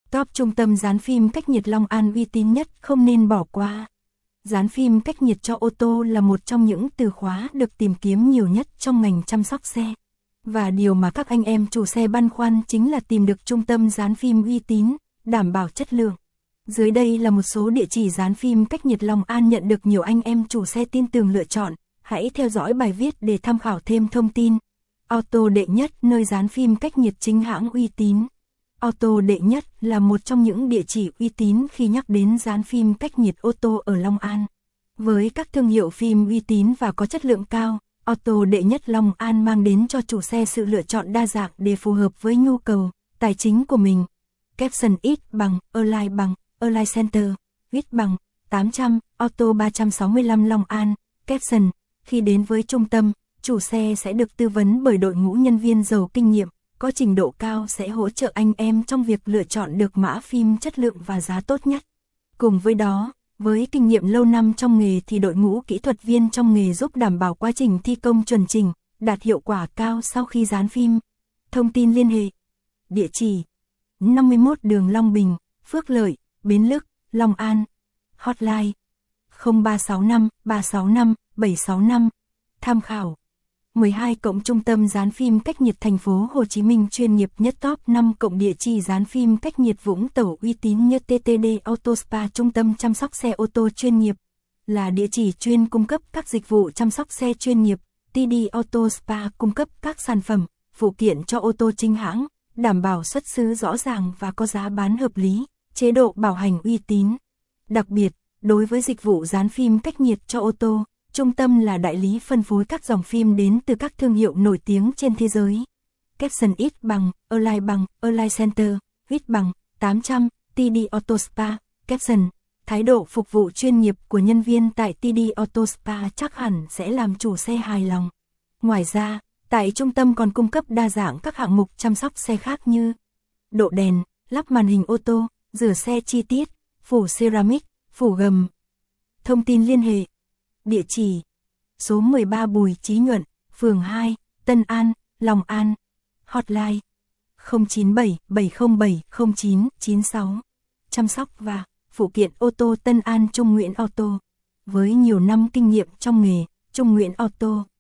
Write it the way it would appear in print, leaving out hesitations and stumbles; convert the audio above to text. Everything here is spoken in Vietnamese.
Top trung tâm dán phim cách nhiệt Long An uy tín nhất không nên bỏ qua. Dán phim cách nhiệt cho ô tô là một trong những từ khóa được tìm kiếm nhiều nhất trong ngành chăm sóc xe. Và điều mà các anh em chủ xe băn khoăn chính là tìm được trung tâm dán phim uy tín, đảm bảo chất lượng. Dưới đây là một số địa chỉ dán phim cách nhiệt Long An nhận được nhiều anh em chủ xe tin tưởng lựa chọn. Hãy theo dõi bài viết để tham khảo thêm thông tin. Auto Đệ Nhất, nơi dán phim cách nhiệt chính hãng uy tín. Auto Đệ Nhất là một trong những địa chỉ uy tín khi nhắc đến dán phim cách nhiệt ô tô ở Long An. Với các thương hiệu phim uy tín và có chất lượng cao, Auto Đệ Nhất Long An mang đến cho chủ xe sự lựa chọn đa dạng để phù hợp với nhu cầu, tài chính của mình. Capson X bằng, Align Center, Viết bằng, 800, Auto 365 Long An, Capson. Khi đến với trung tâm, chủ xe sẽ được tư vấn bởi đội ngũ nhân viên giàu kinh nghiệm, có trình độ cao sẽ hỗ trợ anh em trong việc lựa chọn được mã phim chất lượng và giá tốt nhất. Cùng với đó, với kinh nghiệm lâu năm trong nghề thì đội ngũ kỹ thuật viên trong nghề giúp đảm bảo quá trình thi công chuẩn chỉnh, đạt hiệu quả cao sau khi dán phim. Thông tin liên hệ: địa chỉ 51 đường Long Bình, Phước Lợi, Bến Lức, Long An. Hotline 0365 365 765. Tham khảo: 12 cộng trung tâm dán phim cách nhiệt thành phố Hồ Chí Minh chuyên nghiệp nhất. Top 5 cộng địa chỉ dán phim cách nhiệt Vũng Tàu uy tín nhất. TTD Auto Spa, trung tâm chăm sóc xe ô tô chuyên nghiệp, là địa chỉ chuyên cung cấp các dịch vụ chăm sóc xe chuyên nghiệp. TD Auto Spa cung cấp các sản phẩm, phụ kiện cho ô tô chính hãng, đảm bảo xuất xứ rõ ràng và có giá bán hợp lý, chế độ bảo hành uy tín. Đặc biệt, đối với dịch vụ dán phim cách nhiệt cho ô tô, trung tâm là đại lý phân phối các dòng phim đến từ các thương hiệu nổi tiếng trên thế giới. Capson X bằng, Align Center, Viết bằng, 800, TD Auto Spa, Capson. Thái độ phục vụ chuyên nghiệp của nhân viên tại TD Auto Spa chắc hẳn sẽ làm chủ xe hài lòng. Ngoài ra, tại trung tâm còn cung cấp đa dạng các hạng mục chăm sóc xe khác như độ đèn, lắp màn hình ô tô, rửa xe chi tiết, phủ ceramic, phủ gầm. Thông tin liên hệ: địa chỉ số 13 Bùi Chí Nhuận, phường 2, Tân An, Long An. Hotline 097 707 0996. Chăm sóc và phụ kiện ô tô Tân An. Trung Nguyễn Auto. Với nhiều năm kinh nghiệm trong nghề, Trung Nguyễn Auto